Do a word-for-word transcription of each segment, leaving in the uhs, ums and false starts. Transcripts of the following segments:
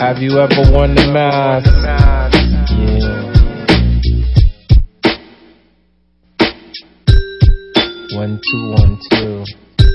Have you ever worn the mask? Yeah. One, two, one, two.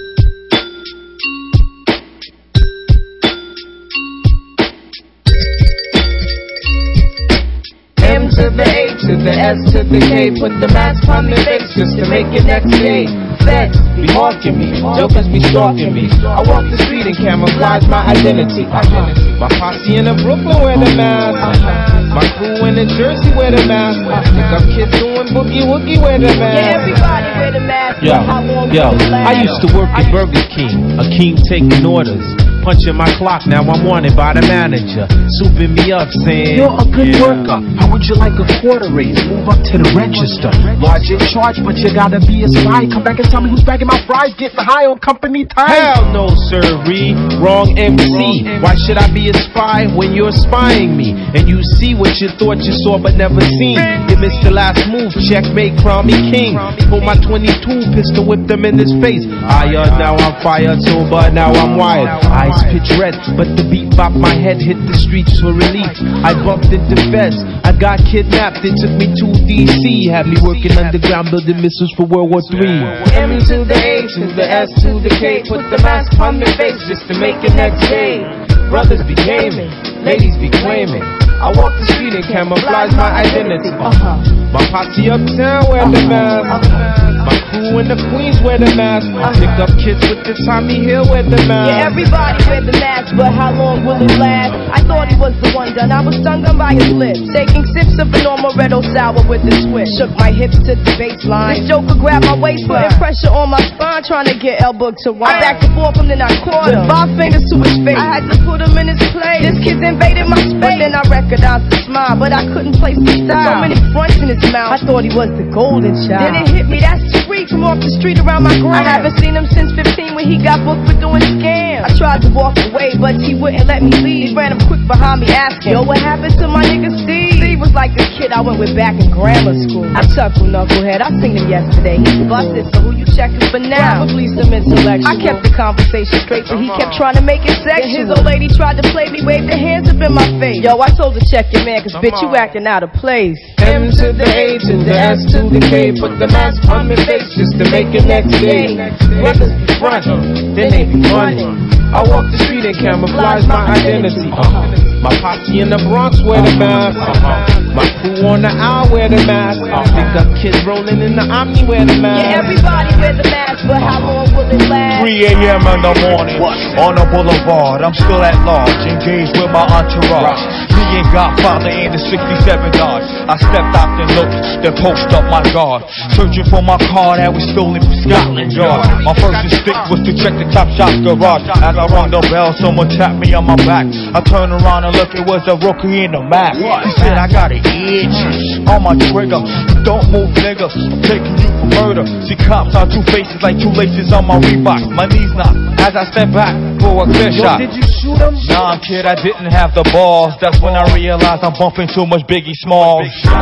M to the A to the S to the K. Put the mask on their face just to make it next day. Feds be hawking me, jokers be stalking me. I walk the street and camouflage my identity. My posse in the Brooklyn wear the mask. My crew in the Jersey wear the mask. Pick up kids doing boogie woogie wear the mask. Yeah, everybody wear the mask. Yo, yo, I used to work at Burger King, a king taking orders. Punching my clock, now I'm wanted by the manager. Souping me up, saying, you're a good yeah. worker. How would you like a quarter raise? Move up to the register. Large in charge, but you gotta be a spy. Come back and tell me who's bagging my fries, getting high on company time. Hell no, sirree. Wrong M C. Why should I be a spy when you're spying me? And you see what you thought you saw but never seen. You missed the last move, checkmate, crown me king. Pull my twenty-two, pistol whip them in his face. I uh, now I'm fire sober, now I'm wired. Eyes pitch red, but the beat bop my head hit the streets for relief. I bumped into feds, I got kidnapped, it took me to D C. Had me working underground building missiles for World War Three. M to the A to the S to the K. Put the mask on their face just to make it next day. Brothers be gaming, ladies be claiming. I walk the street and camouflage my identity. Uh-huh. My posse uptown wear the mask. My crew in the Queens wear the mask. I pick up kids with the Tommy Hill wear the mask. Yeah, everybody wear the mask, but how long will it last? I thought he was the one done. I was stung on by his lips, taking sips of an Amaretto sour with a switch. Shook my hips to the baseline. This joker grabbed my waist, putting pressure on my spine, trying to get elbow to wine. I backed and forth him, then I caught him. Five fingers to his face. I had to put him in his place. This kid's invaded my space. But then I recognized the smile, but I couldn't place the style. So many fronts in his mouth. I thought he was the golden child. Then it hit me, that's free from off the street around my ground. I haven't seen him since fifteen when he got booked for doing scams. I tried to walk away, but he wouldn't let me leave. He ran him quick behind me asking, yo, what happened to my nigga Steve? Steve was like the kid I went with back in grammar school. I chuckled, knucklehead, I seen him yesterday. He busted, so who you checking for now? Probably some intellectual. I kept the conversation straight, but he kept trying to make it sexual. His old lady tried to play me, waved her hands up in my face. Yo, I told her check your man, cause bitch, you acting out of place. M to the A to the S to the K. Put the mask on their face just to make it next day. Brothers be frontin', then they be running. I walk the street and camouflage my identity. Uh-huh. My posse in the Bronx wear the mask. Uh-huh. My crew on the owl wear the mask. Uh-huh. Pick up kids rolling in the Omni wear the mask. Yeah, everybody wear the mask, but how long will it last? three a.m. in the morning, on the boulevard, I'm still at large, engaged with my entourage. Me and Godfather in the sixty-seven Dodge. I stepped out and looked, then posted up my guard, searching for my car that was stolen from Scotland Yard. My first instinct was to check the top shop garage. As I rang the bell, someone tapped me on my back. I turned around and looked, it was a rookie in the Mac. He said, I got an itch on my trigger. Don't move, nigga, I'm taking you for murder. See, cops are two faces like two laces on my Reebok. My knees knock as I step back for a clear shot. Did you shoot him? Nah, kid, I didn't have the balls. That's when I realized I'm bumping too much Biggie Smalls.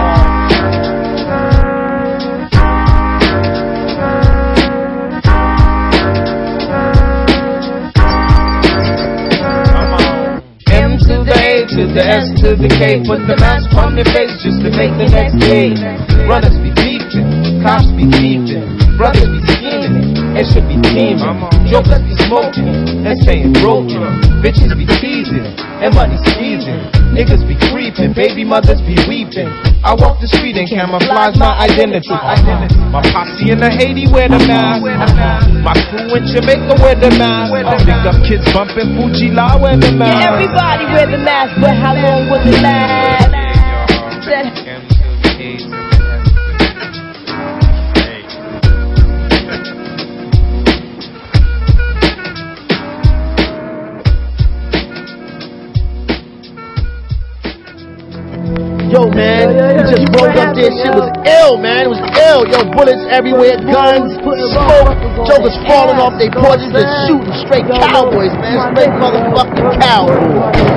M to the A to the S to the K. Put the mask on their face just to make the next day. Brothers be beefing, cops be beefing, brothers be scheming, it should be teaming. Jokers be smoking and staying broken. Bitches be teasing and money squeezing. Niggas be creeping, baby mothers be weeping. I walk the street and camouflage my identity. My posse in the Haiti wear the mask. My crew in Jamaica wear the mask. I pick up kids bumping Fuji La wear the mask. Yeah, everybody wear the mask, but how long will it last? Yo, man, we just rolled up there. Shit was ill, man. It was ill. Yo, bullets everywhere, guns, smoke, jokers falling off their porches and shooting straight cowboys, man. Straight motherfucking cowboys.